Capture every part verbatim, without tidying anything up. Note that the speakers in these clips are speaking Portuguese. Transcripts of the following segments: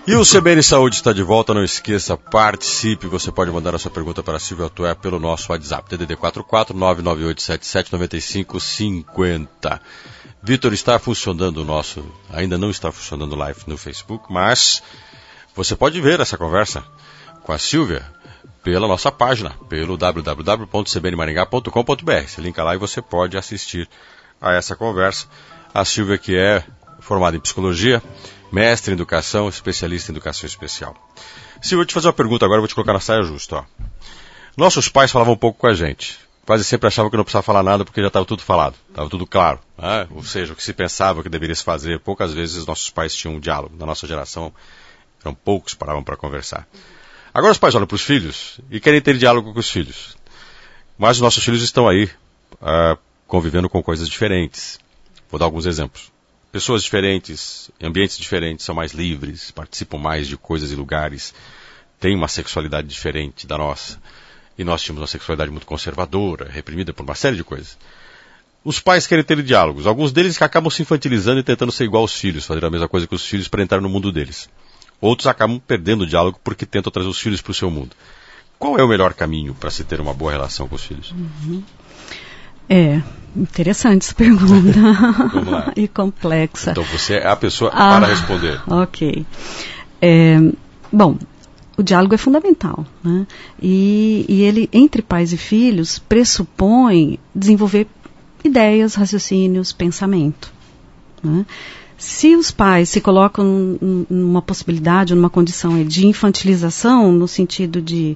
E o C B N Saúde está de volta, não esqueça, participe, você pode mandar a sua pergunta para a Silvia Tué pelo nosso WhatsApp, D D D quatro quatro nove nove oito sete sete nove cinco cinco zero. Vitor, está funcionando o nosso, ainda não está funcionando live no Facebook, mas você pode ver essa conversa com a Silvia pela nossa página, pelo w w w ponto c b n maringá ponto com ponto b r. Você linka lá e você pode assistir a essa conversa. A Silvia, que é formada em psicologia, mestre em educação, especialista em educação especial. Silvia, eu vou te fazer uma pergunta agora, eu vou te colocar na saia justa. Ó. Nossos pais falavam um pouco com a gente. Quase sempre achavam que não precisava falar nada porque já estava tudo falado, estava tudo claro. Né? Ou seja, o que se pensava que deveria se fazer. Poucas vezes nossos pais tinham um diálogo. Na nossa geração, eram poucos que paravam para conversar. Agora os pais olham para os filhos e querem ter diálogo com os filhos. Mas os nossos filhos estão aí, uh, convivendo com coisas diferentes. Vou dar alguns exemplos. Pessoas diferentes, ambientes diferentes, são mais livres, participam mais de coisas e lugares, têm uma sexualidade diferente da nossa. E nós tínhamos uma sexualidade muito conservadora, reprimida por uma série de coisas. Os pais querem ter diálogos. Alguns deles que acabam se infantilizando e tentando ser igual aos filhos, fazer a mesma coisa que os filhos para entrar no mundo deles. Outros acabam perdendo o diálogo porque tentam trazer os filhos para o seu mundo. Qual é o melhor caminho para se ter uma boa relação com os filhos? Uhum. É, interessante essa pergunta. Vamos lá. E complexa. Então você é a pessoa ah, para responder. Ok. É, bom, o diálogo é fundamental, né? E, e ele, entre pais e filhos, pressupõe desenvolver ideias, raciocínios, pensamento, né? Se os pais se colocam numa possibilidade, numa condição de infantilização, no sentido de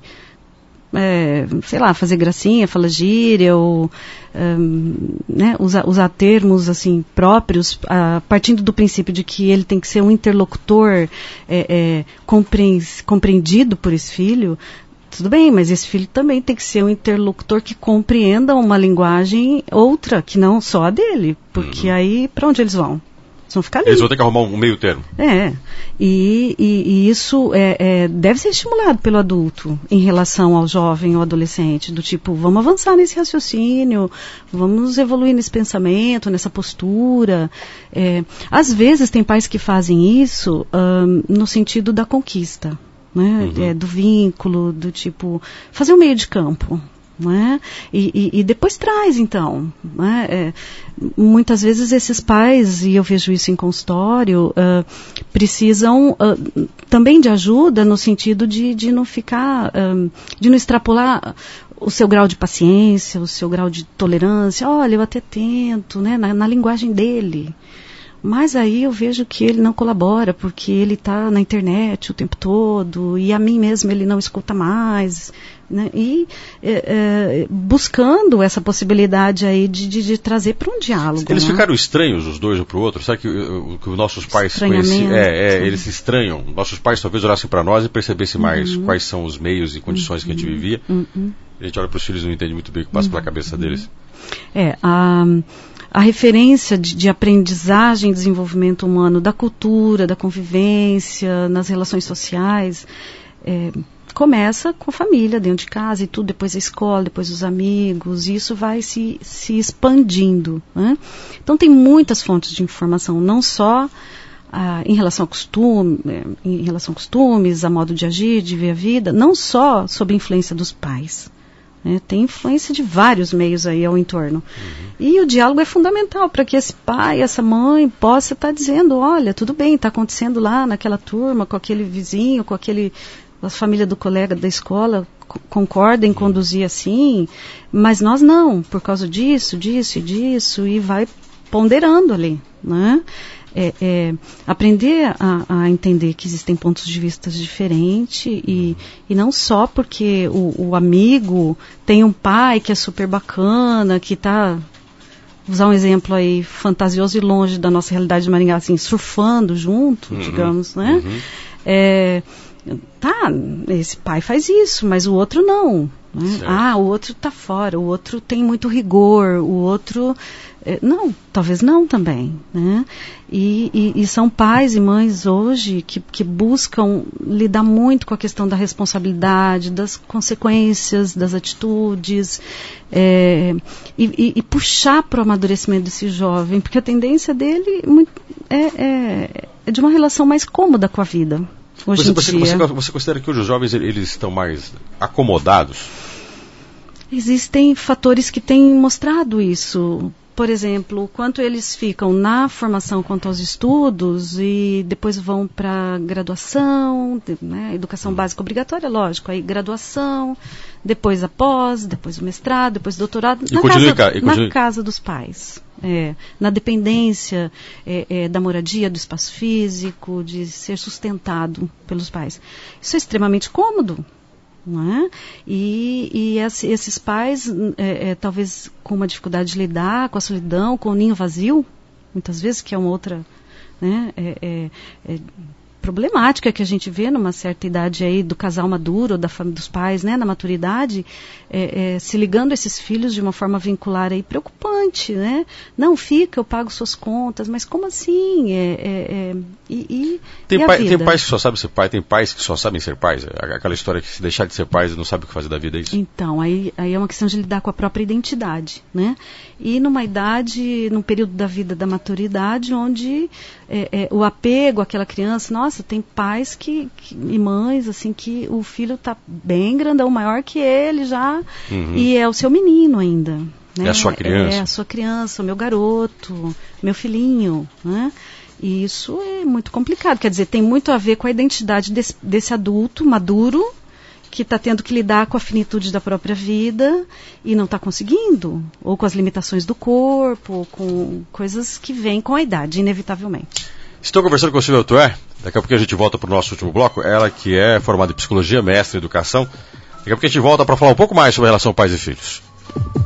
É, sei lá, fazer gracinha, falar gíria, ou um, né, usar, usar termos assim, próprios, uh, partindo do princípio de que ele tem que ser um interlocutor é, é, compreendido por esse filho, tudo bem, mas esse filho também tem que ser um interlocutor que compreenda uma linguagem outra, que não só a dele, porque uhum. aí, para onde eles vão? Vão ficar ali. Eles vão ter que arrumar um meio termo. É, e, e, e isso é, é, deve ser estimulado pelo adulto em relação ao jovem ou adolescente, do tipo, vamos avançar nesse raciocínio, vamos evoluir nesse pensamento, nessa postura. É, às vezes tem pais que fazem isso um, no sentido da conquista, né? Uhum. É, do vínculo, do tipo, fazer um meio de campo. Né? E, e, e depois traz, então. Né? É, muitas vezes esses pais, e eu vejo isso em consultório, uh, precisam uh, também de ajuda no sentido de, de não ficar, um, de não extrapolar o seu grau de paciência, o seu grau de tolerância. Olha, eu até tento, né? na, na linguagem dele. Mas aí eu vejo que ele não colabora, porque ele está na internet o tempo todo, e a mim mesmo ele não escuta mais, né? E é, é, buscando essa possibilidade aí de, de, de trazer para um diálogo. Eles né? ficaram estranhos os dois um para o outro? Sabe que, que os nossos pais conheciam? É, é, eles se estranham. Nossos pais talvez olhassem para nós e percebessem mais uhum. quais são os meios e condições uhum. que a gente vivia. Uhum. A gente olha para os filhos e não entende muito bem o que passa uhum. pela cabeça deles. É, a... A referência de, de aprendizagem e desenvolvimento humano da cultura, da convivência, nas relações sociais, é, começa com a família, dentro de casa e tudo, depois a escola, depois os amigos, e isso vai se, se expandindo. Né? Então tem muitas fontes de informação, não só ah, em relação ao costume, em relação a costumes, a modo de agir, de ver a vida, não só sob a influência dos pais. É, tem influência de vários meios aí ao entorno. Uhum. E o diálogo é fundamental para que esse pai, essa mãe possa estar tá dizendo, olha, tudo bem, está acontecendo lá naquela turma, com aquele vizinho, com aquele, a família do colega da escola, c- concorda em uhum. conduzir assim, mas nós não, por causa disso, disso e disso, e vai ponderando ali, né? É, é, aprender a, a entender que existem pontos de vista diferentes e, e não só porque o, o amigo tem um pai que é super bacana, que está, vou usar um exemplo aí fantasioso e longe da nossa realidade de Maringá, assim, surfando junto, uhum, digamos, né? Uhum. É, tá, esse pai faz isso, mas o outro não. Né? Ah, o outro está fora, o outro tem muito rigor, o outro... Não, talvez não também, né? E, e, e são pais e mães hoje que, que buscam lidar muito com a questão da responsabilidade, das consequências, das atitudes, é, e, e, e puxar para o amadurecimento desse jovem, porque a tendência dele muito, é, é, é de uma relação mais cômoda com a vida. Hoje você, em você, dia... você, você considera que hoje os jovens eles estão mais acomodados? Existem fatores que têm mostrado isso. Por exemplo, o quanto eles ficam na formação quanto aos estudos e depois vão para graduação, né, educação básica obrigatória, lógico, aí graduação, depois a pós, depois o mestrado, depois o doutorado, na, casa, na casa dos pais. É, na dependência é, é, da moradia, do espaço físico, de ser sustentado pelos pais. Isso é extremamente cômodo. Não é? E, e esse, esses pais, é, é, talvez com uma dificuldade de lidar com a solidão, com o ninho vazio, muitas vezes, que é uma outra, né, é, é, é problemática que a gente vê numa certa idade aí do casal maduro, ou da família dos pais, né, na maturidade, é, é, se ligando a esses filhos de uma forma vincular aí preocupante, né? Não, fica, eu pago suas contas, mas como assim? É, é, é, e, e, tem, e pai, tem pais que só sabem ser pai, tem pais que só sabem ser pais, aquela história que se deixar de ser pais não sabe o que fazer da vida, é isso? Então, aí, aí é uma questão de lidar com a própria identidade, né? E numa idade, num período da vida da maturidade, onde é, é, o apego àquela criança, nossa, tem pais que, que, e mães, assim, que o filho está bem grandão, maior que ele já, uhum. E é o seu menino ainda. Né? É a sua criança. É a sua criança, o meu garoto, meu filhinho, né? E isso é muito complicado, quer dizer, tem muito a ver com a identidade desse, desse adulto maduro, que está tendo que lidar com a finitude da própria vida e não está conseguindo, ou com as limitações do corpo, ou com coisas que vêm com a idade, inevitavelmente. Estou conversando com a Silvia Autué, daqui a pouco a gente volta para o nosso último bloco, ela que é formada em psicologia, mestre em educação, daqui a pouco a gente volta para falar um pouco mais sobre a relação pais e filhos.